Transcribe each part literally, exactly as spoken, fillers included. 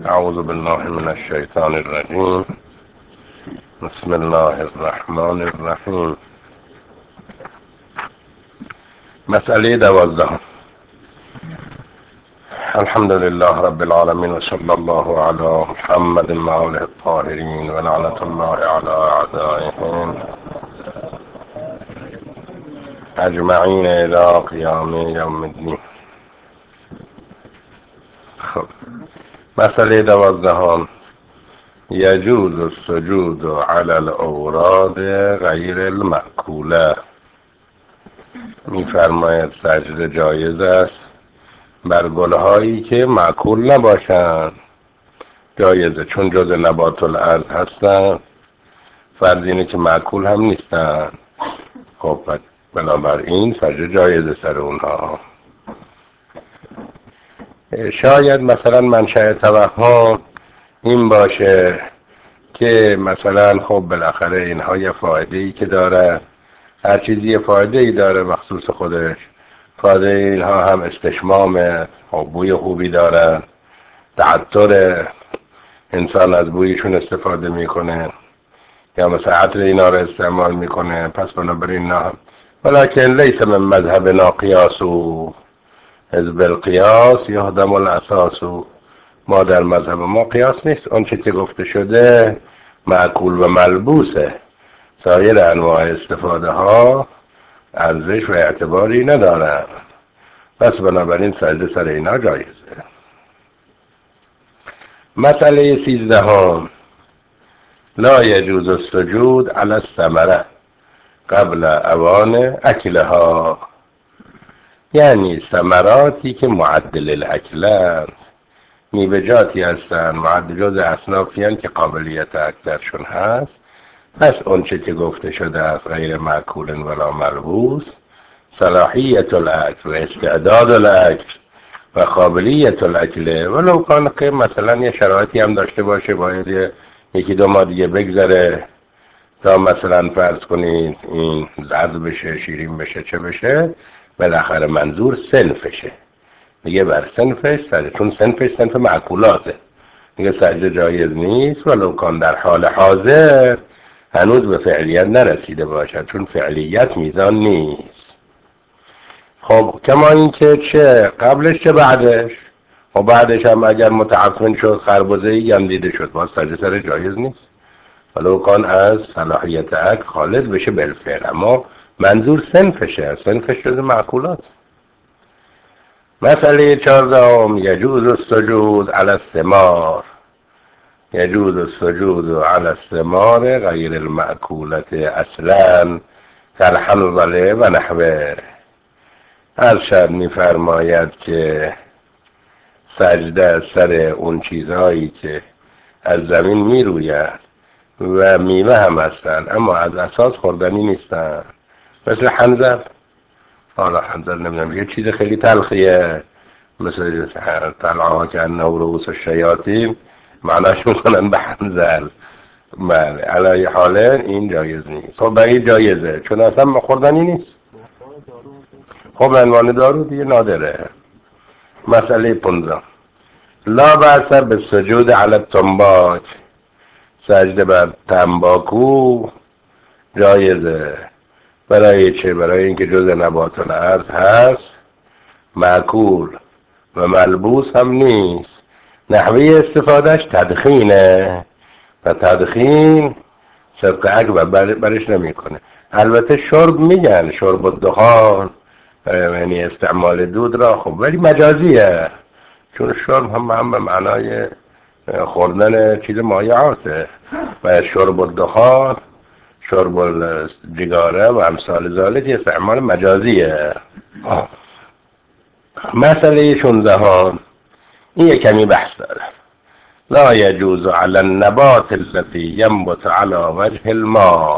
اعوذ بالله من الشیطان الرجیم. بسم الله الرحمن الرحیم. مسئله دوازدهم. الحمد لله رب العالمین و صلی الله علی محمد و آله الطاهرین و لعنت الله علی اعدائهم اجمعین الی قیام یوم الدین. خب مسئله دوازدهم: یجوز السجود علی الاوراد غیر المأکوله. می‌فرماید سجده جایز است بر گلهایی که مأکول نباشند. جایزه، چون جز نبات الارض هستند، فرض اینه که مأکول هم نیستند. خب بنابراین سجده جایزه سر اونها. شاید مثلا منشأ توهم این باشه که مثلا خب بالاخره اینها یه فایده ای که داره، هر چیزی یه فایده ای داره مخصوص خودش. فایده اینها هم استشمام، بوی خوبی داره، تعطر، انسان از بویشون استفاده میکنه یا مثلا عطر اینا رو استعمال میکنه. پس بنابراین نه، ولکن لیس من مذهبنا قیاس و حزب القیاس یهدم الاساس. ما در مذهب ما قیاس نیست، اون چه که گفته شده معقول و ملبوسه. سایر انواع استفاده ها ارزش و اعتباری ندارن. پس بنابراین سجده سر اینا جایزه. مسئله سیزدهم: لا یجوز السجود علی الثمره قبل اوان اکلها. یعنی ثمراتی که معدل الاکلند، میوه‌جاتی هستند، معدل جز اصنافی هستند که قابلیت اکلشون هست. پس اون چه که گفته شده است غیر مأکول ولا ملبوس، صلاحیت الاکل و استعداد الاکل و قابلیت الاکل، ولو کان که مثلا یه شرایطی هم داشته باشه، باید یکی دو ماه دیگه بگذره تا مثلا فرض کنید این زرد بشه، شیرین بشه، چه بشه، بالاخره منظور صنفشه. میگه بر صنفش سجده، چون صنفش صنف معقولاته، میگه سجده جایز نیست ولو کان در حال حاضر هنوز به فعلیت نرسیده باشد، چون فعلیت میزان نیست. خب کما این که چه قبلش چه بعدش. و بعدش هم اگر متعفن شد، خربزه‌ای گندیده شد، باز سجده سر جایز نیست ولو کان از صلاحیت اکل خالد بشه بالفعل. اما منظور صنفشه، صنفش جز معقولات. مسئله چهاردهم: یجوز السجود علی الثمار. یجوز السجود علی الثمار غیر المأکولة اصلا کالحنظل و نحوه. ارشد می‌فرماید که سجده سر اون چیزهایی که از زمین میروید و میوه هم هستن اما از اساس خوردنی نیستن، مثل حنظل. حالا حنظل نمیدونم یه چیز خیلی تلخیه، مثل طلعها که انه رؤوس الشیاطین، معناش میکنن به حنظل. بله، علی حاله این جایز نیست. خب برای جایزه چون اصلا خوردنی نیست. خب عنوان دارو دیگه نادره. مسئله پانزدهم: لا بأس بالسجود علی التنباک. سجده بر تنباکو جایزه. برای چه؟ برای اینکه جز نبات الارض هست، مأکول و ملبوس هم نیست. نحوه استفادهش تدخینه و تدخین صدق اکبر بر برش نمی کنه. البته شرب میگن، شرب الدخان، یعنی استعمال دود را، خب ولی مجازیه، چون شرب هم هم به معنای خوردن چیز مایعاته و شرب الدخان، شرب الجگاره و امثال ذالک استعمال مجازیه. مسئله شانزدهم: این یک کمی بحث داره. لا یجوز علی النبات الذی ینبت علی وجه الماء.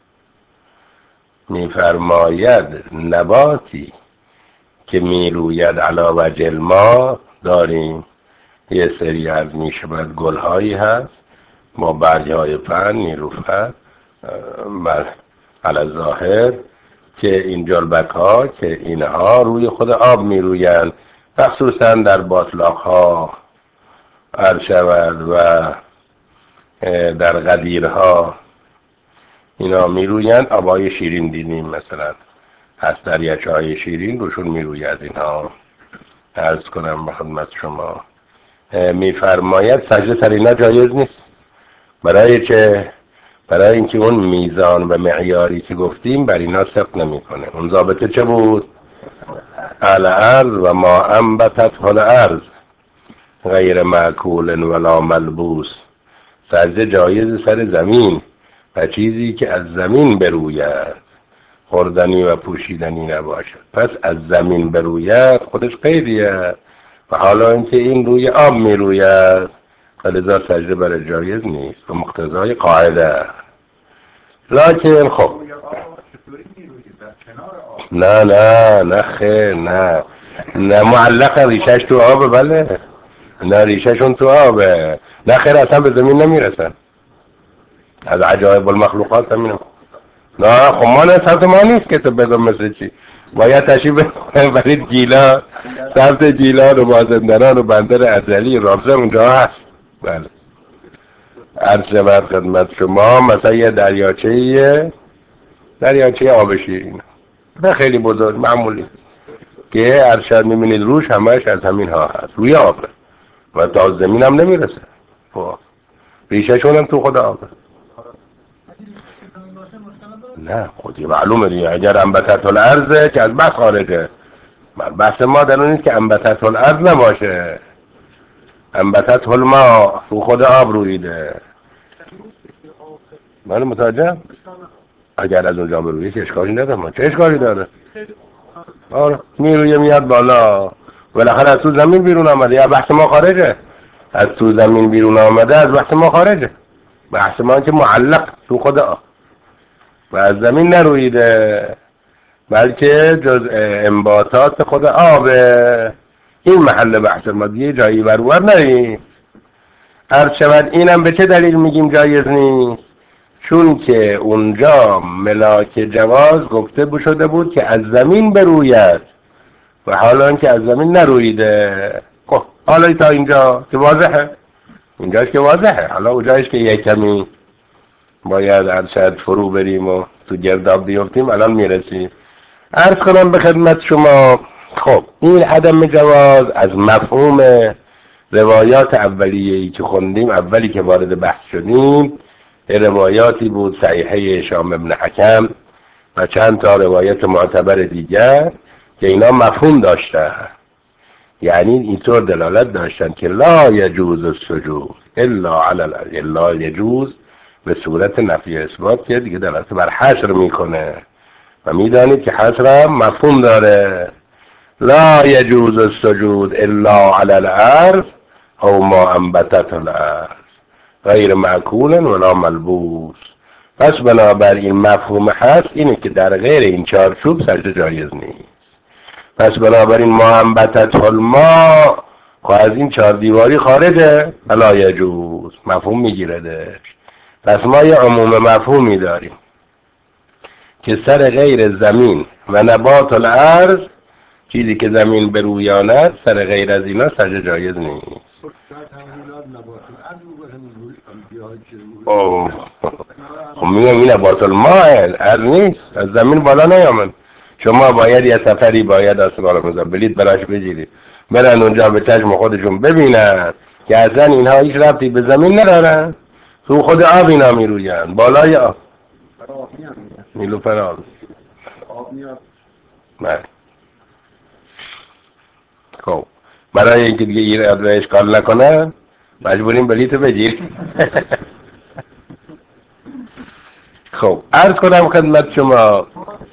میفرماید نباتی که میروید علی وجه الماء داریم. یه سری از میشود گلهایی هست با برگهای پهن، نیلوفر، بر علی ظاهر، که این جلبک ها که اینها روی خود آب میرویند، خصوصا در باطلاق ها عرض شود و در غدیرها اینا میرویند. آبای شیرین دیدیم مثلا هست دریاچه های شیرین روشون میروید اینها. عرض کنم به خدمت شما میفرماید سجده سر اینا جایز نیست. برای چه؟ برای اینکه اون میزان و معیاری که گفتیم بر اینا ثبت نمیکنه. اون ضابطه چه بود؟ الارض و ما انبتت الارض غیر معکول ولا ملبوس. سجده جایز سر زمین و چیزی که از زمین بروید، خوردنی و پوشیدنی نباشد. پس از زمین بروید خودش قیدیه و حالا اینکه این روی آب میروید لذا سجده برای جایز نیست و مقتضای قاعده. لکن خب نه نه نه خیر نه نه معلق ریشش تو آبه. بله نه ریششون تو آبه. نه خیر اصلا به زمین نمیرسن. از عجایب المخلوقات هم اینم. نه خب ما نه سمت ما نیست که تو بدون مثل چی باید تشریف برید گیلا، سمت گیلا و مازندران و بندر ازلی رامسر اونجا هست. بله عرض شود خدمت شما مثلا یه دریاچه دریاچه آب شیرین نه خیلی بزرگ معمولی که ارشد میبینید روش همش از همین ها هست روی آب و تا زمین هم نمیرسه. خب ریشه‌شون هم تو خود آبه. نه خودی معلومه دیگه. اگر انبتت الارض که از بحث خارجه. بحث ما در اون نیست که انبتت الارض نباشه. انبتت الماء تو خود آب رویده. من متوجه؟ اگر از اونجا برویه که اشکالی نداره. چه اشکالی داره؟ آره میرویه میاد بالا بالاخره از تو زمین بیرون آمده. یا بحث ما خارجه. از تو زمین بیرون آمده از بحث ما خارجه. بحث ما که معلق تو خود آب و از زمین نرویده بلکه جز انباتات خود آبه. این محل بحث ما دیگه جایی برور نریم. عرض شود اینم به چه دلیل میگیم جایز نیست؟ چون که اونجا ملاک جواز گفته شده بود که از زمین بروید و حالا اینکه از زمین نرویده. خب حالا تا اینجا که واضحه. اینجاش که واضحه. حالا اونجاش که یک کمی باید ارشد فرو بریم و تو گرداب بیفتیم الان میرسیم. عرض کنم به خدمت شما خب این عدم جواز از مفهوم روایات اولیه‌ای که خوندیم اولی که وارد بحث شدیم روایاتی بود صحیحه هشام ابن حکم و چند تا روایت معتبر دیگر که اینا مفهوم داشتن. یعنی اینطور دلالت داشتن که لا یجوز السجود الا علی الارض. لا یجوز به صورت نفی اثبات که دیگه دلالت بر حصر میکنه و میدانید که حصر هم مفهوم داره. لا یجوز السجود الا علی الارض او ما انبتت الارض غیر معکول ولا ملبوس. پس بنابراین مفهوم هست اینه که در غیر این چارچوب سجده جایز نیست. پس بنابراین ما انبتت الماء خب از این چهار دیواری خارجه لا یجوز مفهوم میگیرده. پس ما یه عموم مفهومی داریم که سر غیر زمین و نبات الارض چیزی که زمین برویاند سر غیر از اینا سجده جایز نیست. اوه خب میگم این نبات الماء ارض نیست از زمین بالا نیامد. شما باید یه سفری باید آسمان رو بلید براش بگیرید برن اونجا به چشم خودشون ببینن که اصلا اینها هیچ ربطی به زمین ندارن. تو خود آب اینا میروین بالای آب نیلوفر آب آب میاد. خب برای اینکه دیگه این رو اشکال نکنه مجبوریم بلیت بگیر. خب عرض کنم خدمت شما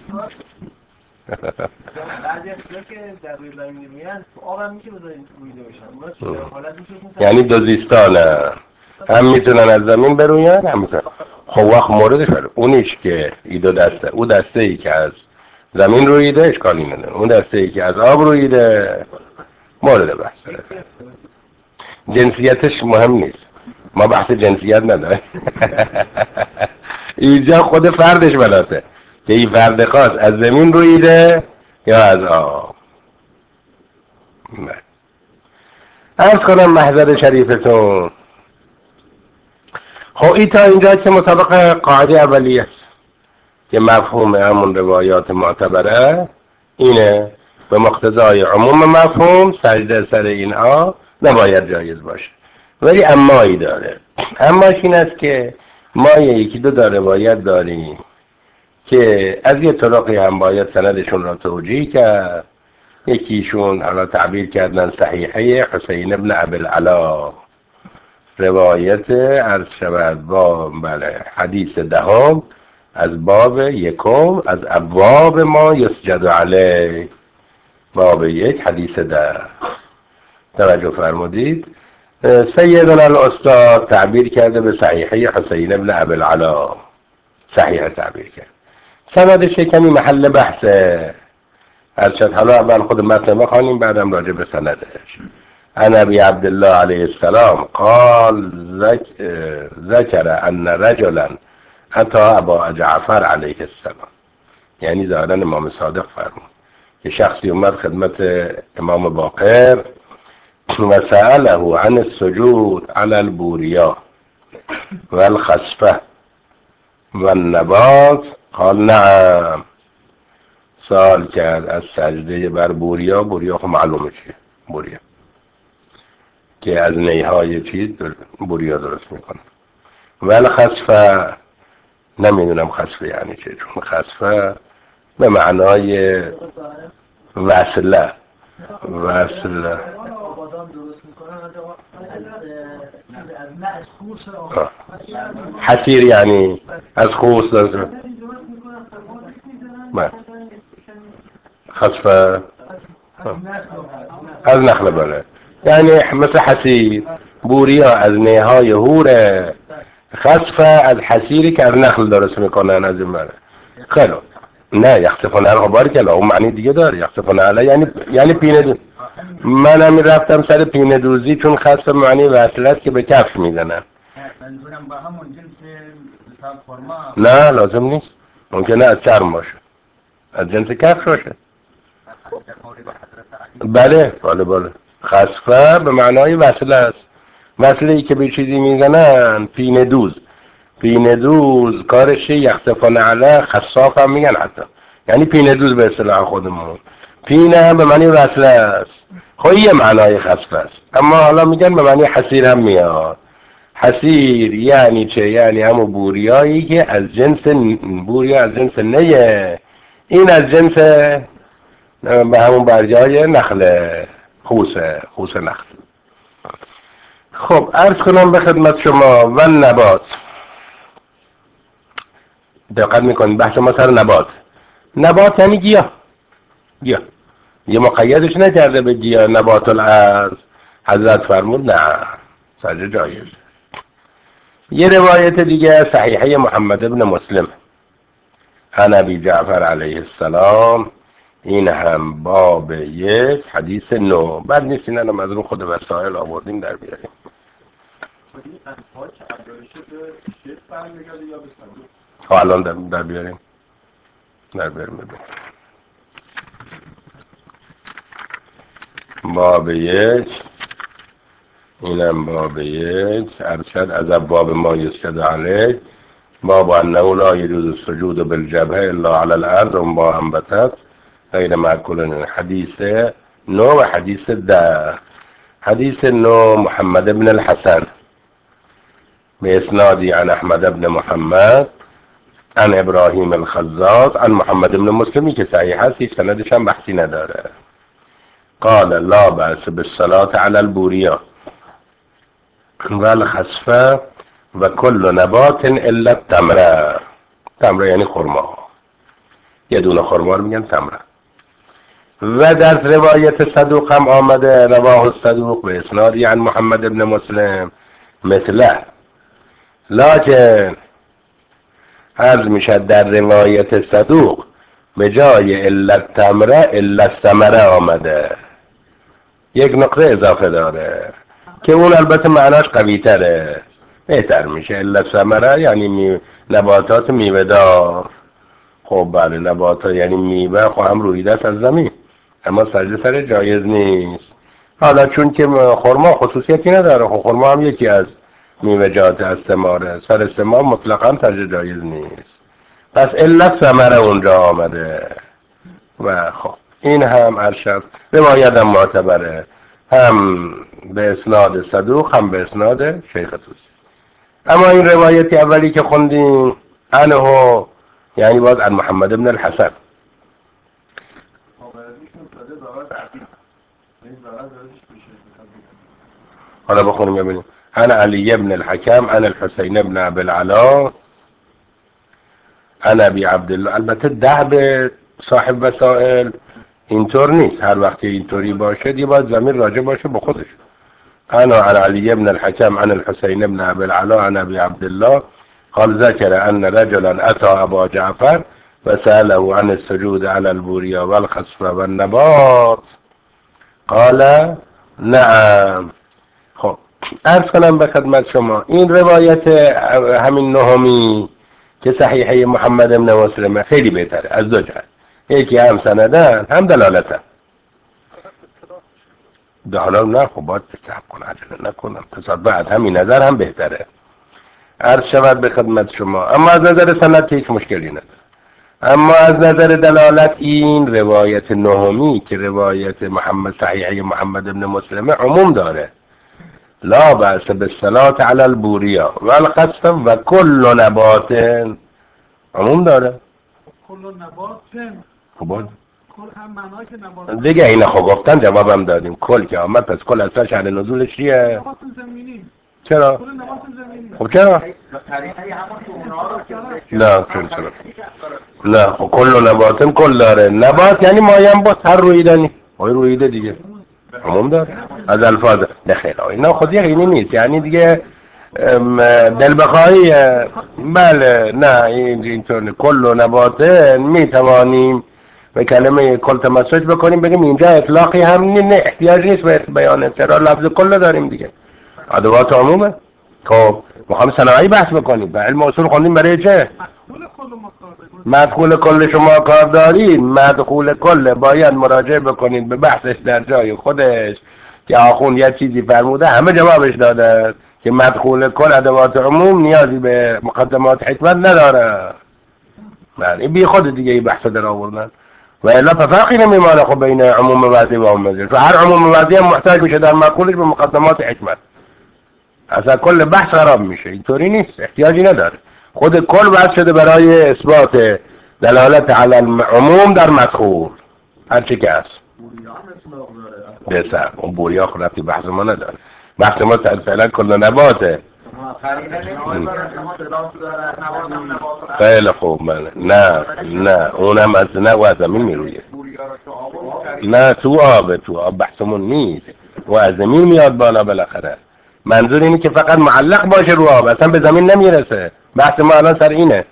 یعنی دو زیستانه هم میتونن از زمین بروین هم میتونن. خب وقت موردش اونیش که این دو دسته اون دسته ای که از زمین رویده اشکالی نداره. اون دسته ای که از آب رویده مورد بحث داره. جنسیتش مهم نیست. ما بحث جنسیت نداره. اینجا خود فردش بلاته که این فرد خاص از زمین رویده یا از آب. عرض کنم محضر شریفتون. خب این تا اینجا که مطابق قاعده اولیه است که مفهوم همون روایات معتبره اینه، به مقتضای عموم مفهوم سجده سر اینها نباید جایز باشه. ولی امایی داره. اماش این است که ما یکی دو تا روایت داریم که از یه طرقی هم باید سندشون را توجیه کرد. یکیشون حالا تعبیر کردن صحیحه حسین ابن ابوالعلا، روایت عرض شود با بله حدیث دهم از باب یکم از ابواب ما یسجد علیه، باب یک حدیث ده. توجه فرمودید؟ سیدنا الاستاد تعبیر کرده به صحیحه حسین ابن ابوالعلا، صحیح تعبیر کرد. سندش کمی محل بحثه. ارشد حالا اول خود متن بخوانیم بعدم راجع به سندش. عن ابی عبدالله علیه السلام قال ذکر ان رجلا اتى ابا جعفر علیه السلام، یعنی ظاهرا امام صادق فرمود که شخصی اومد خدمت امام باقر و سأله عن السجود على البوریا و الخسفه و النبات قال نعم. سوال کرد از سجده بر بوریا. بوریا خب معلومه چیه، بوریا که از نیهای چیز بوریا درست میکنه. و الخسفه نمیدونم خسفه یعنی چه، چون خسفه به معنای وصله وصله حسیر یعنی از خوص درست خسفه از نخل بله، یعنی مثل حسیر. بوریا از نیهای هوره، خسفه از حسیری که از نخل درست میکنن از این بره. خیلی نه یخصفون علیه بارکلا اون معنی دیگه داره. یخصفون علیه یعنی یعنی پینه دوز. من هم رفتم سر پینه دوزی چون خسفه معنی وصل است که به کفش میزنن. منظورم با همون جنس خرما نه لازم نیست، ممکنه از چرم باشه، از جنس کفش باشه. بله بله بله خسفه به معنای وصله است. وصله ای که به چیزی میزنن پینه دوز. پینه دوز کارش یخصفان علیه، خصاف هم میگن حتی، یعنی پینه دوز به اصطلاح خودمون. پینه هم به معنی وصله است. خب یه معنای خسفه است، اما حالا میگن به معنی حسیر هم میاد. حسیر یعنی چه؟ یعنی همون بوریایی که از جنس بوریا از جنس نیه، این از جنس به همون برجای نخله، خوسه خوس نخل. خب عرض کنم به خدمت شما و نبات. دقت میکنید بحث ما سر نبات. نبات یعنی گیاه. گیاه یه مقیدش نکرده به گیاه نبات الارض. حضرت فرمود نه سجده جایز. یه روایت دیگه صحیحه محمد ابن مسلم عن ابی جعفر علیه السلام، این هم باب یک حدیث نو. بعد نیست این هم از رو خود وسائل آوردیم در بیاریم. خب الان در, در بیاریم در بیاریم ببینیم. باب یک، اینم باب یک ارشد از باب ما یسجد علیه، باب انه لا یجوز السجود بالجبهه الا علی الارض و ما انبتت غیر معقول. حدیث نو و حدیث ده. حدیث نو محمد ابن الحسن بإسنادی عن احمد ابن محمد عن ابراهیم الخزاز عن محمد ابن مسلمی که صحیح هستی، سندش هم بحثی نداره. قال لا بأس بالصلاة على البوریا و الخسفه و کل نبات الا التمره. تمره یعنی خرما، یه دونه خرما رو میگن تمره. و در روایت صدوق هم آمده رواه الصدوق به اسنادی عن محمد ابن مسلم مثله، لکن عرض میشد در روایت صدوق به جای الا التمره الا الثمره آمده، یک نقطه اضافه داره که اون البته معناش قوی تره، بهتر میشه. الا الثمره یعنی می... نباتات میوه دار. خب بله نباتات یعنی میوه، خب هم رویده است از زمین، اما سجده سر جایز نیست. حالا چون که خرما خصوصیتی نداره، خب خرما هم یکی از میوه‌جات از ثماره، سر ثمار مطلقا تجدید جایز نیست. پس علت ثمره اونجا آمده و خب این هم ارشد روایت هم معتبره، هم به اسناد صدوق هم به اسناد شیخ توسی. اما این روایتی اولی که خوندیم عنه یعنی باز عن محمد بن الحسن. حالا بخونیم ببینیم. عن علی بن الحكم عن الحسین بن ابي العلاء عن ابي عبد الله. البته ده به صاحب وسائل اینطور نیست، هر وقتی اینطوری باشه دیگه باید ضمیر راجع باشه به خودش. انا عن علی بن الحكم عن الحسین بن ابي العلاء عن ابي عبد الله قال ذكر ان رجلا اتى ابا جعفر وسأله عن السجود على البوريا والخصف والنبات قال نعم. خب عرض کنم به خدمت شما این روایت همین نهمی که صحیحه محمد بن مسلمه خیلی بهتره از دو جهت، یکی هم سندن هم دلالتن. حالا نه خب باید بسحب کنم عجله نکنم، تصاد بعد همین نظر هم بهتره عرض شود به خدمت شما. اما از نظر سند هیچ مشکلی نداره، اما از نظر دلالت این روایت نهمی که روایت محمد صحیحه محمد بن مسلمه عموم داره، لا بأس بالصلاة على البوریا والخصف و کل نبات عموم داره. کل نبات خب کل هم معنای که نبات دیگه اینا خب گفتن جوابم دادیم. کل که آمد پس کل اصلا شهر نزولش چیه؟ نبات زمینی. چرا؟ کل نبات زمینی. خب چرا؟ نه چرا چرا؟ نه خب کل نباتن کل داره. نبات یعنی مایم با هر رویدنی های رویده دیگه عموم داره از الفاظ دخیل. اینا خود یقینی نیست یعنی دیگه دل بخواهی. بله نه اینطور کل نباتن میتوانیم به کلمه کل تمسک بکنیم بگیم اینجا اطلاقی هم نه احتیاج نیست به بیان، چرا لفظ کل داریم دیگه ادوات عمومه. خب میخوام صنایعی بحث بکنیم، به علم اصول خوندیم برای چه؟ مدخول کل شما کار دارید، مدخول کل باید مراجعه بکنید به بحثش در جای خودش که آخوند یه چیزی فرموده همه جوابش داده که مدخول کل ادوات عموم نیازی به مقدمات حکمت نداره. بله بی خود دیگه این بحث در آوردن و الا فرقی نمیمانه خب بین عموم وضعی و عموم مجاز، و هر عموم وضعی هم محتاج میشه در مدخولش به مقدمات حکمت، اصلا کل بحث خراب میشه. اینطوری نیست، احتیاجی نداره. خود کل بحث شده برای اثبات دلالت علی العموم در مدخول هر چی که هست. بسر اون بوریا خود رفتی بحث ما نداره، بحث ما فعلا کل نباته. خیلی خوب من نه نه اونم از نه و از زمین میرویه. نه تو آب تو آب بحثمون نیست و از زمین میاد بالا بالاخره. منظور اینه که فقط معلق باشه رو آب اصلا به زمین نمیرسه. بحث ما الان سر اینه.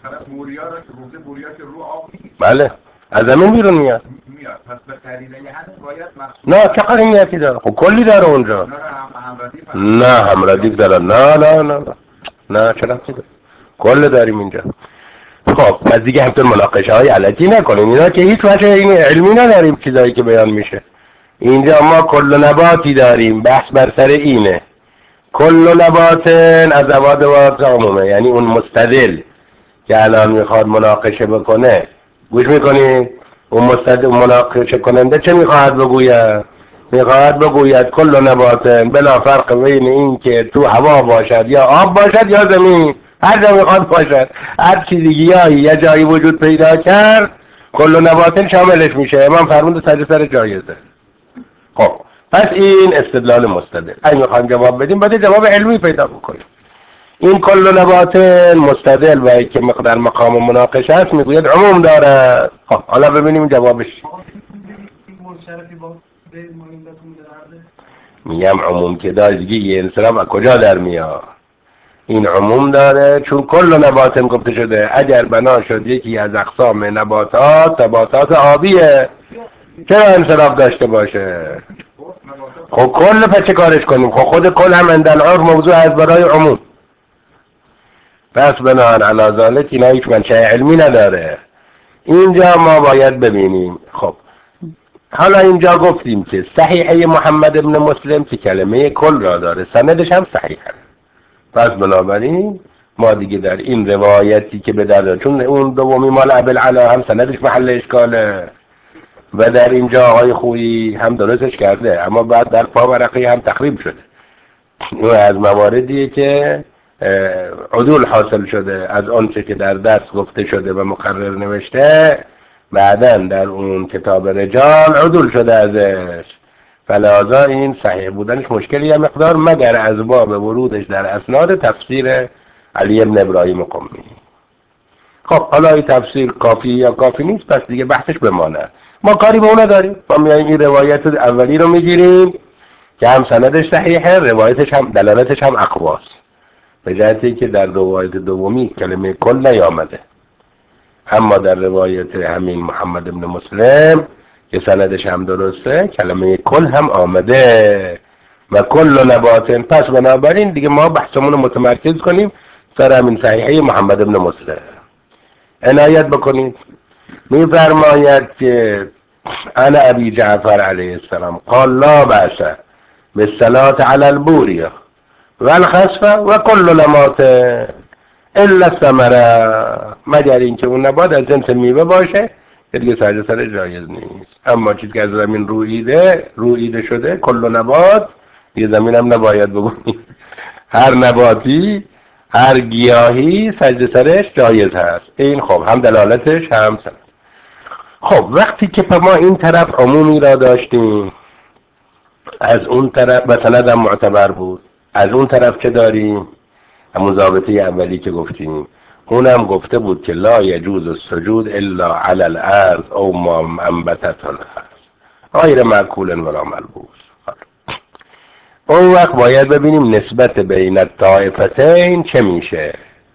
بله از زمین بیرون میاد. پس به قرینه همین باید نه چه قرینه‌ای داره؟ خب کلی داره اونجا. نه هم ردیف داره. نه نه نه نه چرا چی داره؟ کل داریم اینجا. خب پس دیگه همطور مناقشه های علکی نکنیم، اینا که هیچ وجه این علمی نداریم چیزایی که بیان میشه. اینجا ما کل نباتی داریم، بحث بر سر اینه. کل نبات از ابواب عمومه، یعنی اون مستدل که الان میخواد مناقشه بکنه گوش میکنید؟ اون مستدل مناقشه کننده چه میخواهد بگوید؟ میخواهد بگوید کل نبات بلا فرق بین این که تو هوا باشد یا آب باشد یا زمین، هر جا میخواد باشد، هر چیزی گیاهی یه جایی وجود پیدا کرد کل نبات شاملش میشه. امام فرمود سر سر جایزه. خب پس این استدلال مستدل. اگه میخوایم جواب بدیم باید جواب علمی پیدا بکنیم. این کل نبات مستدل و که مقدار مقام مناقشه است میگوید عموم داره. خب حالا ببینیم جوابش. میگم عموم که داشتگی یه انصراف از کجا در میاد؟ این عموم داره چون کل نبات گفته شده اگر بنا شد یکی از اقسام نباتات نباتات آبیه چرا انصراف داشته باشه؟ خب کل پس چه کارش کنیم؟ خب خود کل هم اندل عرف موضوع از برای عموم. پس بناهن علی ذالک اینا هیچ منشأ علمی نداره. اینجا ما باید ببینیم. خب حالا اینجا گفتیم که صحیحه محمد ابن مسلم که کلمه کل را داره، سندش هم صحیحه. پس بنابراین ما دیگه در این روایتی که به در چون اون دومی مال ابوالعلا هم سندش محل اشکاله و در اینجا آقای خویی هم درستش کرده، اما بعد در پاورقی هم تخریب شده. این از مواردیه که عدول حاصل شده از آنچه که در دست گفته شده و مقرر نوشته، بعداً در اون کتاب رجال عدول شده ازش، فلذا این صحیح بودنش مشکلی هم مقدار، مگر از باب ورودش در اسناد تفسیر علی ابن ابراهیم قمی. خب حالا این تفسیر کافی یا کافی نیست، پس دیگه بحثش بمانه، ما کاری به اون نداریم. ما میایم این روایت اولی رو میگیریم که هم سندش صحیحه، روایتش هم دلالتش هم اقواست، به جهتی که در روایت دومی کلمه کل نیامده، اما در روایت همین محمد ابن مسلم که سندش هم درسته کلمه کل هم آمده و کل نبات. پس بنابراین دیگه ما بحثمون رو متمرکز کنیم سر همین صحیحه محمد ابن مسلم. عنایت بکنید میفرماید که انا ابی جعفر علیه السلام قال لا بأس بالصلاة على البورية والخسف و کل نبات الا الثمره، مگر اینکه اون نبات از جنس میوه باشه که دیگه سجده سر جایز نیست. اما چیزی که از زمین رویده رویده شده کل نبات، یه زمین هم نباید بگونید، هر نباتی هر گیاهی سجده سرش جایز هست. این خب هم دلالتش هم سند. خب وقتی که ما این طرف عمومی را داشتیم، از اون طرف و سند هم معتبر بود، از اون طرف که داریم همون ضابطه اولی که گفتیم، اونم گفته بود که لا یجوز السجود الا علی الارض او ما انبتت الارض غیر معکول ولا ملبوس. اون وقت باید ببینیم نسبت بین الطائفتین چه میشه.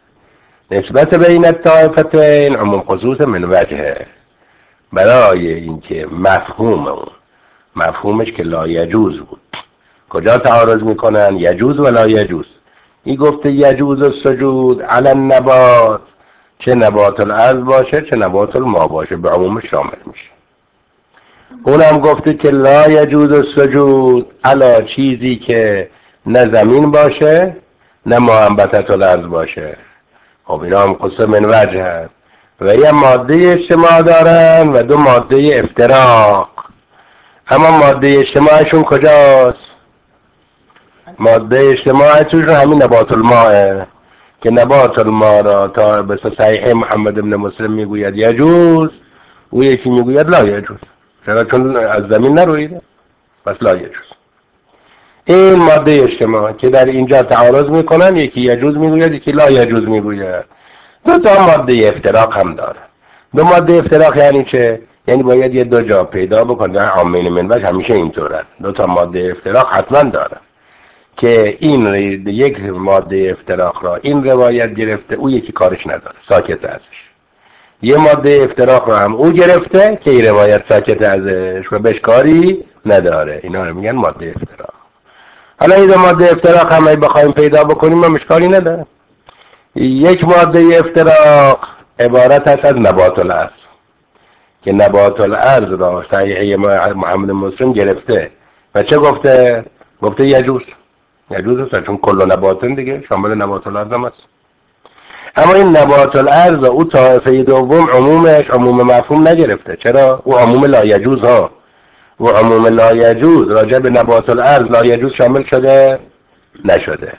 نسبت بین الطائفتین عموم خصوص من وجهه، برای اینکه مفهوم اون مفهومش که لا یجوز بود، کجا تعارض میکنن؟ یجوز و لا یجوز. این گفته یجوز السجود علی النبات، چه نبات الارض باشه چه نبات الما باشه به عموم شامل میشه. اونم گفته که لا یجوز السجود علی چیزی که نه زمین باشه نه ما انبتت الارض باشه. خب اینا هم قصه من وجه هست و یه ماده اجتماع دارن و دو ماده افتراق. اما ماده اجتماعشون کجاست؟ ماده اجتماعشون همین نبات الماء که نبات الماء را تا به صحیح محمد ابن مسلم میگوید یجوز، او یکی میگوید لا یجوز، چرا؟ چون از زمین نرویده، پس لا یجوز. این ماده اجتماع که در اینجا تعارض میکنن، یکی یجوز میگوید یکی لا یجوز میگوید. دو تا ماده افتراق هم داره. دو ماده افتراق یعنی چه؟ یعنی باید یه دو جا پیدا بکنه، عامین منبج همیشه اینطوره، دو تا ماده افتراق حتما داره که این یک ماده افتراق را این روایت گرفته، او یکی کارش نداره، ساکت ازش. یه ماده افتراق را هم او گرفته که این روایت ساکت ازش و بهش کاری نداره، اینا رو میگن ماده افتراق. حالا این ماده افتراق هم اگه بخوایم پیدا بکنیم ما مشکلی نداره. یک ماده افتراق عبارت است از نبات الارض که نبات الارض را صحیحه محمد مسلم گرفته و چه گفته؟ گفته یجوز، یجوز است چون کل نباتن دیگه شامل نبات الارض هم است. اما این نبات الارض او طایفه دوم عمومش عموم مفهوم نگرفته. چرا؟ او عموم لا یجوز ها و عموم لا یجوز راجع به نبات الارض لا یجوز شامل شده نشده.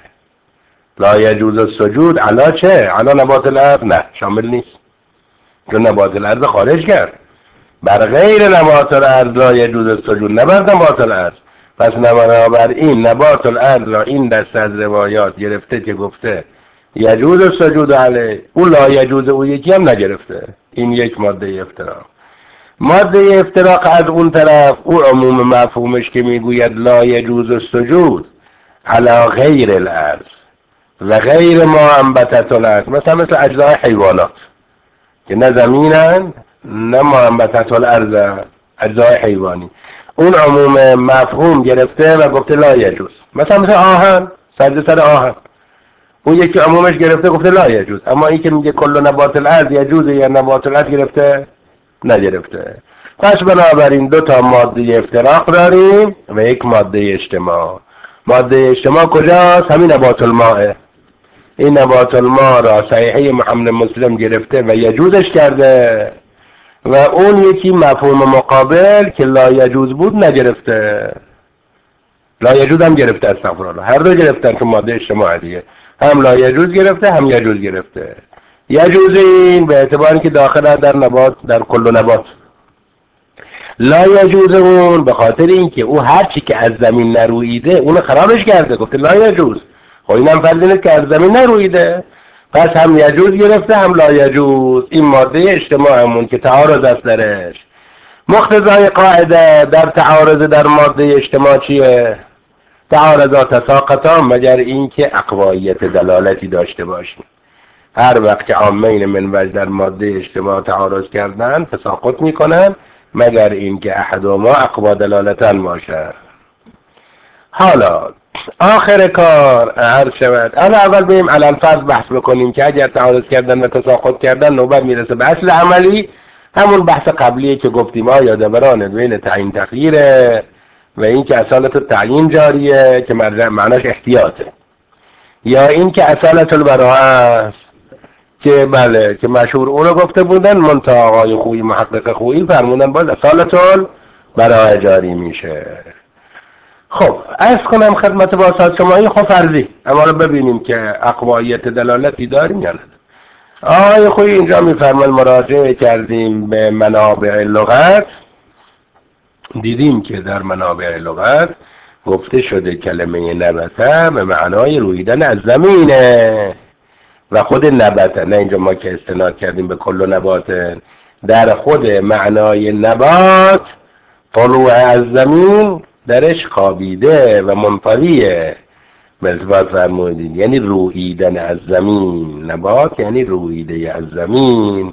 لا یجوز السجود علا چه؟ علا نبات الارض نه شامل نیست، چون نبات الارض خارج کرد. بر غیر نبات الارض لا یجوز السجود، نه بر نبات الارض. پس بر این نبات الارض را این دسته از روایات گرفته که گفته یجوز السجود علیه، او لا یجوز او یکی هم نگرفته. این یک ماده افتراق. ماده افتراق از اون طرف او عموم مفهومش که میگوید لا یجوز السجود علی غیر الارض و غیر ما انبتت الارض، مثلا مثل اجزای حیوانات که نه زمینن نه ما انبتت الارض، اجزای حیوانی، اون عموم مفهوم گرفته و گفته لا یجوز. مثلا مثل آهن، سجده سر آهن، اون یکی عمومش گرفته گفته لا یجوز. اما این که میگه کل نبات الارض یجوز یا نبات الارض گرفته نگرفته. پس بنابراین دو تا ماده افتراق داریم و یک ماده اجتماع. ماده اجتماع کجاست؟ همین نبات الماء. این نبات الماء را صحیحه محمد مسلم گرفته و یجوزش کرده و اون یکی مفهوم مقابل که لا یجوز بود نگرفته. لا یجوز هم گرفته، استغفرالله، هر دو گرفتن تو ماده اجتماع دیگه، هم لا یجوز گرفته هم یجوز گرفته. یجوز این به اعتباری که داخل در نبات، در کل نبات. لا یجوز اون به خاطر اینکه او هر چی که از زمین نرویده اون خرابش کرده، گفته لا یجوز. خب اینم فرض اینه که از زمین نرویده، پس هم یجوز گرفته هم لا یجوز. این ماده اجتماعمون که تعارض است درش. مقتضای قاعده در تعارض در ماده اجتماع چیه؟ تعارضات تساقطا مگر اینکه اقوایت دلالتی داشته باشیم. هر وقت که عامین من وجه در ماده اجتماع تعارض کردن تساقط میکنن مگر اینکه احدهما اقوا دلالتن باشد. حالا آخر کار عرض شود، حالا اول بریم علل فرض بحث بکنیم که اگر تعارض کردن و تساقط کردن نوبت میرسه به اصل عملی، همون بحث قبلیه که گفتیم آیا دوران بین تعیین تغییره و این که اصالت تعیین جاریه که معناش احتیاطه، یا این که اصالت البراءه که بله که مشهور اونو گفته بودن، منتها آقای خویی محقق خویی فرمودن باز اصالت البراءه جاری میشه. خب عرض کنم خدمت باسط شمایی، خب فرضی اما رو ببینیم که اقوایت دلالتی داریم یا نه. آقای خویی اینجا میفرماید مراجعه کردیم به منابع لغت، دیدیم که در منابع لغت گفته شده کلمه نبته به معنای رویدن از زمینه و خود نبته، نه اینجا ما که استناد کردیم به کل نبات، در خود معنای نبات طلوع از زمین درش خوابیده و منطویه مثبت فرمودید، یعنی رویدن از زمین. نبات یعنی رویده از زمین.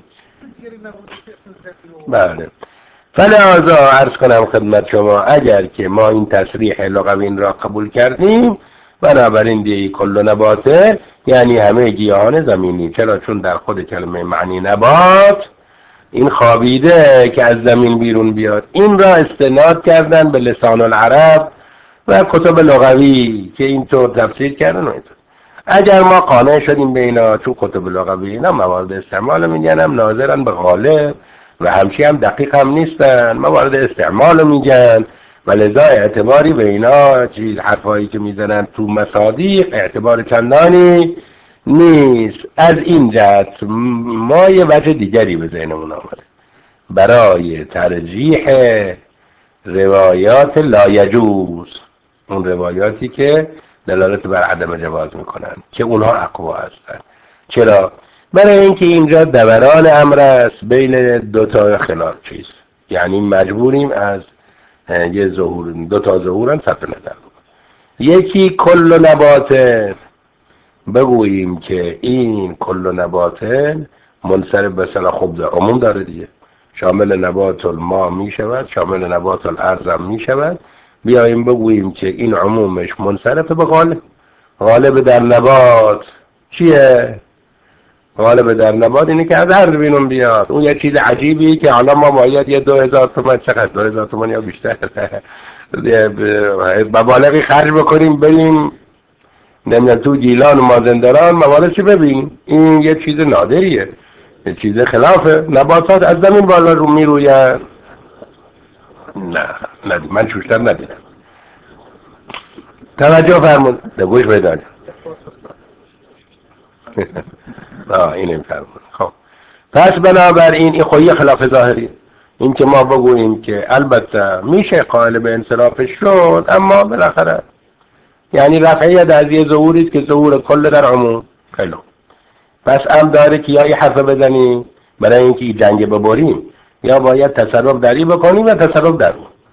بله. فلذا عرض کنم خدمت شما اگر که ما این تصریح لغوی را قبول کردیم، بنابراین دیگه کل نباته یعنی همه گیاهان زمینی. چرا؟ چون در خود کلمه معنی نبات این خوابیده که از زمین بیرون بیاد. این را استناد کردن به لسان العرب و کتب لغوی که اینطور تفسیر کردن. اگر ما قانع شدیم به اینا، تو کتب لغوی اینا موارد استعمال میگن هم ناظرن به غالب و همچی هم دقیق هم نیستن، موارد استعمال میگن و لذا اعتباری به اینا چیز حرفایی که میزنن تو مصادیق اعتبار چندانی نیست. از این جهت ما یه وجه دیگری به ذهنمون آمده برای ترجیح روایات لا یجوز، اون روایاتی که دلالت بر عدم جواز میکنن که اونها اقوا هستن. چرا؟ برای اینکه اینجا دوران امر است بین دو تا خلاف چیز، یعنی مجبوریم از یه ظهور، دو تا ظهورن صرف نظر. یکی کل نباته بگوییم که این کل نباته منصرف به صلاح خوب داره، عموم داره دیگه، شامل نبات الماء می شود، شامل نبات الارض هم می شود. بیاییم بگوییم که این عمومش منصرف به غالب. غالب در نبات چیه؟ غالب در نبات اینه که از هر بینون بیاد. اون یه چیز عجیبی که حالا ما باید یه دو هزار تومن، چقدر دو هزار تومن یا بیشتر مبالغی خرج بکنیم بریم نمیدونم تو گیلان و مازندران موارد چی ببینیم. این یه چیز نادریه، یه چیز خلافه. نباتات از زمین بالا رو میروین. نه نه من شوشتر ندیدم. توجه فرمون دگوش بیدانیم آه این این فرمون. خب پس بنابراین این خویی خلاف ظاهری، این که ما بگوییم که البته میشه قائل به انصرافش شد، اما بالاخره یعنی رفعیت از یه ظهوری است که ظهور کل در عموم. خیلی پس هم داره که یا یه حرف بزنیم برای اینکه این جنگ ببریم، یا باید تصرف دری بکنیم و تصرف در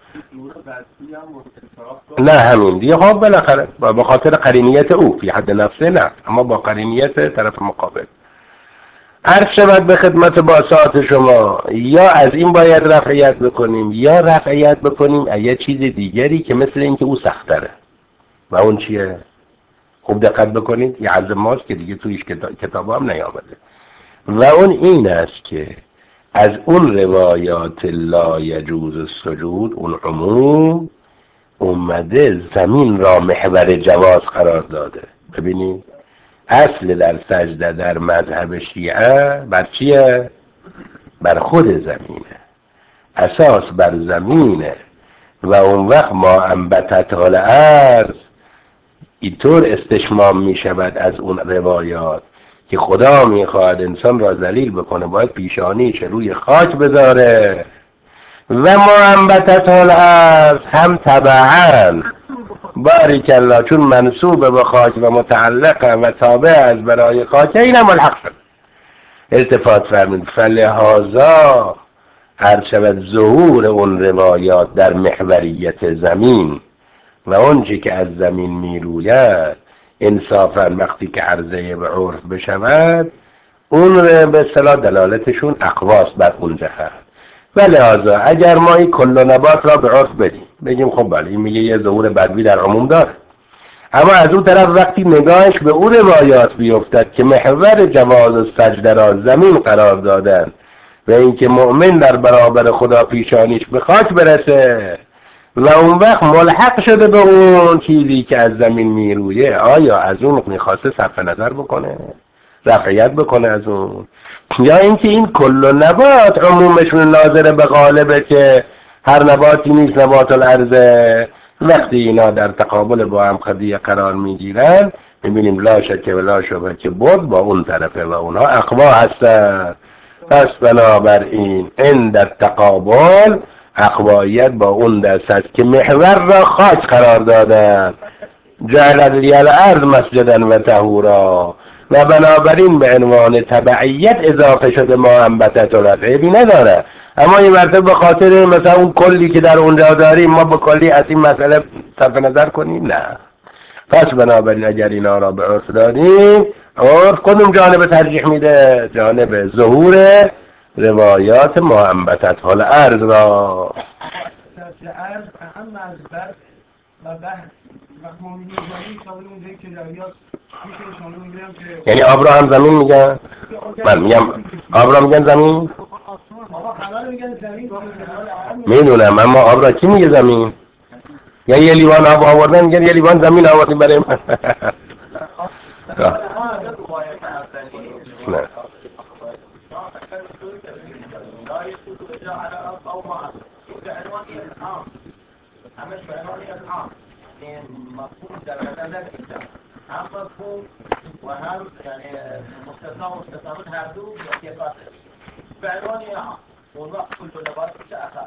نه همین دیگه. خب بالاخره با خاطر قرینیت او فی حد نفسه نه، اما با قرینیت طرف مقابل. عرض شود به خدمت باسط شما، یا از این باید رفعیت بکنیم یا رفعیت بکنیم یه چیز دیگری که مثل این که او سختره. و اون چیه؟ خوب دقت بکنید، یه عرض ماست که دیگه تویش کتاب هم نیامده. و اون این است که از اون روایات لا یجوز السجود، اون عموم اومده زمین را محور جواز قرار داده. ببینید اصل در سجده در مذهب شیعه بر چیه؟ بر خود زمینه، اساس بر زمینه و اون وقت ما انبتت الارض اینطور استشمام می شود از اون روایات که خدا می خواهد انسان را ذلیل بکنه، باید پیشانیش روی خاک بذاره و ما انبتت الارض هم تبعا باریکالله چون منصوب به خاک و متعلق و تابع از برای خاک این هم ملحق شد. التفات فرمید فلهذا هر شود ظهور اون روایات در محوریت زمین و اونچه که از زمین می روید انصافا وقتی که عرضه به عرف بشود اون به اصطلاح دلالتشون اقواس بر اون جهت. ولهذا اگر ما این کل نبات را به عرف بدیم بگیم خب بله این میگه یه ظهور بدوی در عموم داره، اما از اون طرف وقتی نگاهش به اون روایات بیفتد که محور جواز سجده را زمین قرار دادن و اینکه مؤمن در برابر خدا پیشانیش به خاک برسه و اون وقت ملحق شده به اون چیزی که از زمین میرویه، آیا از اون میخواسته صرف نظر بکنه، رفعیت بکنه از اون، یا اینکه این کل نبات عمومشون ناظر به غالبه که هر نباتی نیست نبات الارض. وقتی اینا در تقابل با هم قضیه قرار میگیرن میبینیم لا شک و لا شبهه که بود با اون طرفه و اونها اقوا هستن. پس بنابراین عند التقابل اقوایت با اون دست است که محور را خاک قرار دادن، جعل لی الارض مسجدا و طهورا، و بنابراین به عنوان تبعیت اضافه شده ما انبتت الارض عیبی نداره. اما این مرتبه به خاطر مثلا اون کلی که در اونجا داریم ما به کلی از این مسئله صرف نظر کنیم؟ نه. پس بنابراین اگر اینا را به عرف داریم، عرف کدوم جانب ترجیح میده؟ جانب ظهور روایات ما انبتت الارض را. الارض اهم از برد و بحث و مؤمنین زمین شامل اونجایی که روایات میشه شامل میگیرم که یعنی آب را هم زمین میگن؟ من میگم آب را میگن زمین؟ آقا همه میگن زمین. میدونم اما آب را کی میگه زمین؟ یا یه لیوان آب آوردن میگن یه لیوان زمین آوردیم برای من. نه همش به عنوان اطعام این مفهوم در بدن هم مفهوم و هم یعنی مستثنا و مستثنا هر دو اتفاق به عنوان اطعام اون وقت کل لباس میشه اخر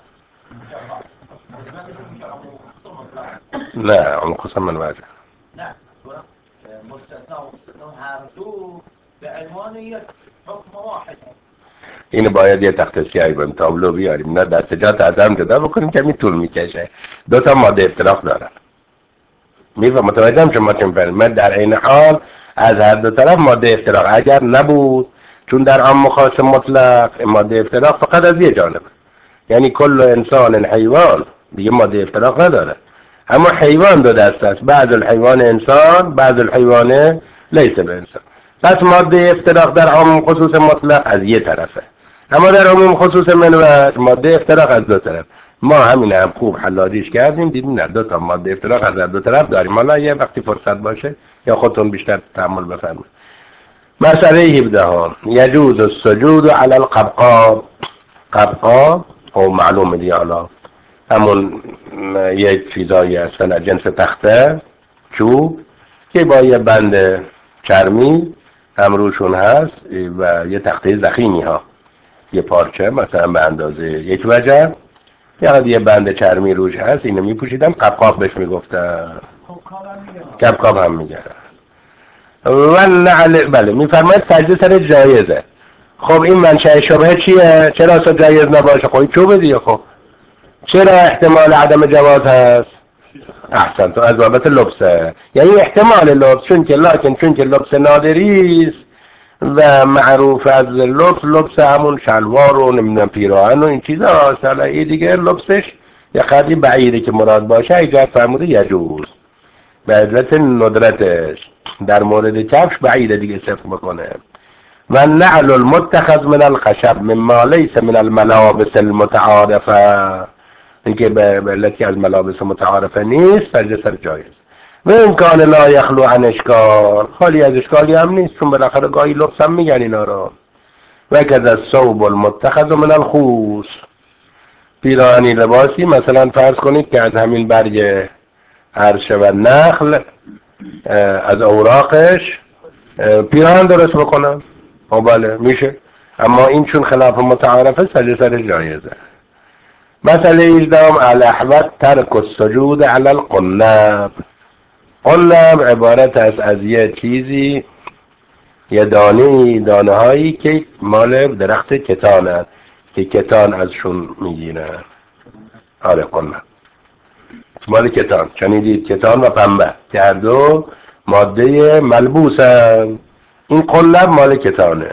نه اون قسم من واجه نه مستثنا و مستثنا هر دو به عنوان یک حکم واحد. اینو باید یه تخت سیاهی بریم تابلو بیاریم، نه دستجات از هم جدا بکنیم که می طول میکشه. دو تا ماده افتراق دارن. میفهم متوجهم شما چه میفهمید؟ در این حال از هر دو طرف ماده افتراق اگر نبود، چون در عام مخاص مطلق ماده افتراق فقط از یه جانب، یعنی کل انسان حیوان دیگه ماده افتراق نداره، اما حیوان دو دست است، بعض الحیوان انسان بعض الحیوان لیس به انسان. پس ماده افتراق در عام خصوص مطلق از یه طرفه، اما در عموم خصوص منوط ماده افتراق از دو طرف. ما همین هم خوب حلاجیش کردیم، دیدیم نه دو تا ماده افتراق از دو طرف داریم. حالا یه وقتی فرصت باشه یا خودتون بیشتر تحمل بفرمایید. مسئله هفده ها یجوز السجود علی القبقاب. قبقاب او معلوم دیگه، حالا همون یک چیزایی هستن از جنس تخته چوب که با یه بند چرمی هم روشون هست و یه تخته ضخیمی ها، یه پارچه مثلا به اندازه یک وجه یا یه بند چرمی روش هست، اینو میپوشیدن، قبقاب بهش میگفتن، قبقاب هم میگن. و نعل بله میفرماید سجده سر جایزه. خب این منشأ شبهه چیه؟ چرا اصلا جایز نباشه؟ خب چوبه دیگه. خب چرا احتمال عدم جواز هست؟ احسن تو از بابت لبسه، یعنی احتمال لبس، چون که لکن چون که لبس نادری است و معروف از لبس لبس همون شلوار و نمیدونم پیراهن و این چیزا هست، حالا این دیگه لبسش یه خیلی بعیده که مراد باشه. ایجاد فرموده یجوز به علت ندرتش، در مورد کفش بعیده دیگه صفر بکنه. و النعل المتخذ من الخشب مما لیس من الملابس المتعارفه، اینکه به علتی از ملابس متعارفه نیست، سجده سر جایز. و این کان لا یخلو عن اشکال، خالی از اشکالی هم نیست، چون بالاخره گاهی لبس هم میگن اینا رو. و کذا الثوب المتخذ من الخوص، پیراهنی لباسی مثلا فرض کنید که از همین برگ عرشه و نخل از اوراقش پیراهن درست بکنم، خب بله میشه، اما این چون خلاف متعارفه سجده سر جایزه. مسئله هجدهم الاحوط ترک السجود علی القلب. قلب عبارت است از یه چیزی، یه دانه دانه هایی که مال درخت کتان است که کتان ازشون میگیرن. آره قلب مال کتان، شنیدید؟ کتان و پنبه که هر دو ماده ملبوسن، این قلب مال کتانه.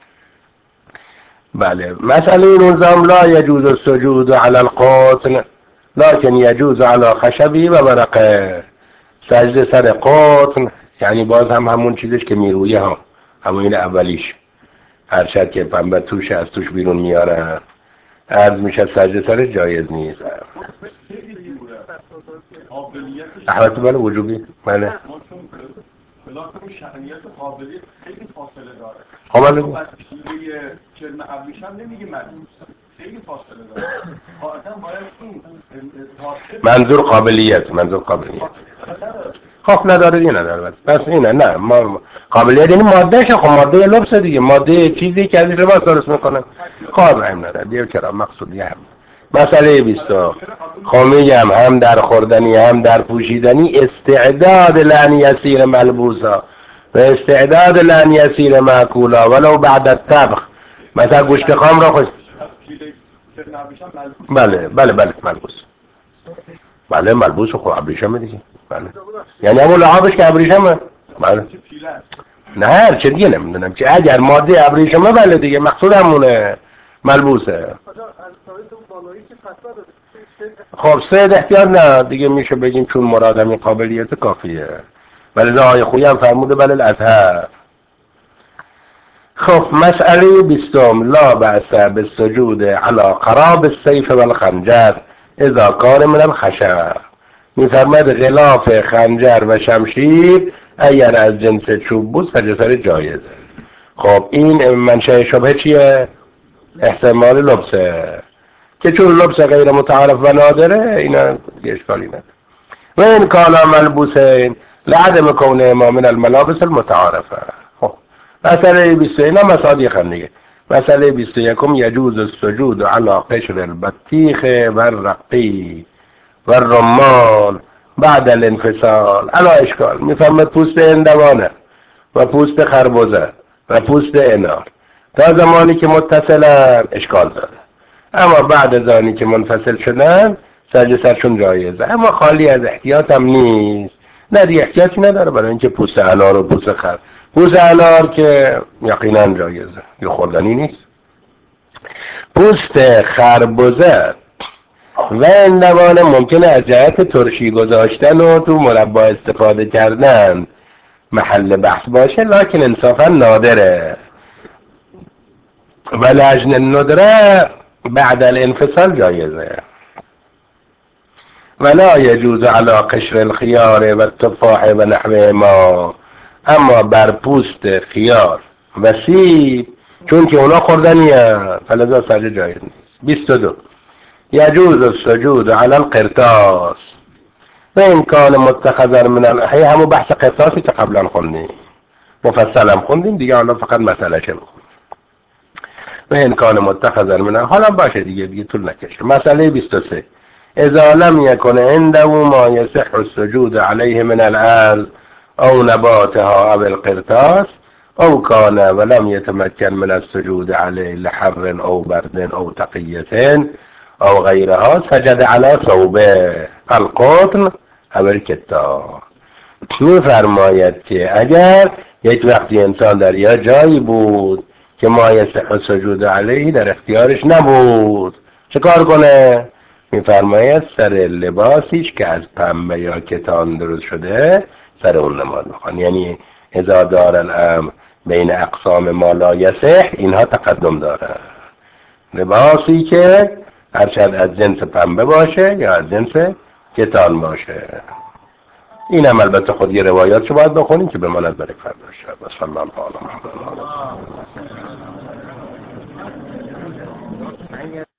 بله. مسئله نظام لا یجوز السجود علی القطن لكن یجوز علی خشبی و ورقه. سجده سر قطن یعنی باز هم همون چیزش که میرویه، ها همون این اولیش، هر شد که پنبه توش از توش بیرون میاره، عرض میشه سجده سر جایز نیست. احوالت بله وجوبی بله بلاکم شأنیت و قابلیت خیلی فاصله داره. خب بله بسیاری کلمه ابریش هم نمیگه ملموس، خیلی فاصله داره. قاعدتا باید این منظور قابلیت منظور قابلیت خب نداره دیگه نداره بس اینه. نه ما قابلیت یعنی مادهش، خب ماده لبس دیگه، ماده چیزی که ازش لباس درست میکنه. خب هم نداره دیگه، چرا مقصودی هم. مسئله بیست خب میگم هم در خوردنی هم در پوشیدنی استعداد لعن یسیر ملبوسا و استعداد لعن یسیر معکولا ولو بعد الطبخ. مثلا گوشت خام را خوش بله بله بله ملبوس، بله ملبوس خب ابریشمه دیگه، بله یعنی همون لعابش که ابریشمه. بله نه چه دیگه نمیدونم چه، اگر ماده ابریشمه بله دیگه مقصود همونه ملبوسه. خب سید احتیاط نه دیگه میشه بگیم چون مراد همین قابلیت کافیه، ولی آقای خویی هم فرموده بله الازهر. خب مسئله بیستم لا بأس بالسجود على قراب السیف والخنجر اذا کان من الخشب. میفرماید غلاف خنجر و شمشیر اگر از جنس چوب بود سجده سر جایزه. خب این منشأ شبهه چیه؟ احتمال لبسه، که چون لبس غیر متعارف و نادره اینا اشکالی نداره. و این کالا ملبوسین لعدم کونه ما من الملابس المتعارفه. خب مسئله بیست اینا مصادیق هم دیگه. مسئله بیست و یکم یجوز السجود علی قشر البطیخ و الرقی و الرمان بعد الانفصال علا اشکال. میفهمد پوست اندوانه و پوست خربزه و پوست انار تا زمانی که متصلن اشکال داره، اما بعد از آنی که منفصل شدن سجده سرشون جایزه، اما خالی از احتیاط هم نیست. نه دیگه احتیاطی نداره برای اینکه پوست انار و پوست خر پوست انار که یقینا جایزه یا خوردنی نیست. پوست خربزه و اندوانه ممکنه از جهت ترشی گذاشتن و تو مربا استفاده کردن محل بحث باشه، لکن انصافا نادره و لجن الندره بعد الانفصال جایزه. ولا يجوز على قشر الخيار و التفاح و نحوه ما. اما بر پوست خیار و سیب چون که اونا خوردنیه فلذا سجده جایز نیست. بیست و دو یجوز السجود على القرطاس و این کان متخذا من الحی. همون بحث قرطاسی که قبلا خوندیم مفصل هم خوندیم دیگه، حالا فقط مسئله شه بخون. و این کان متخذا من حالا باشه دیگه دیگه طول نکشه. مسئله بیست و سه اذا لم يكن عنده ما يصح السجود عليه من الارض او نباتها او القرطاس او كان ولم يتمكن من السجود عليه لحر او برد او تقية او غيرها سجد على ثوبه القطن او الكتان. می‌فرماید که اگر یک وقتی انسان در یا جایی بود که ما یصح السجود علیه در اختیارش نبود چه کار کنه؟ می‌فرماید سر لباسیش که از پنبه یا کتان درست شده سر اون نماز بخوان. یعنی اذا دار الامر بین اقسام ما لا یصح اینها تقدم داره. لباسی که هرچند از جنس پنبه باشه یا از جنس کتان باشه. این هم البته خود یه روایات رو باید بخونیم که بماند برای فردا شب. و صلی الله علی محمد.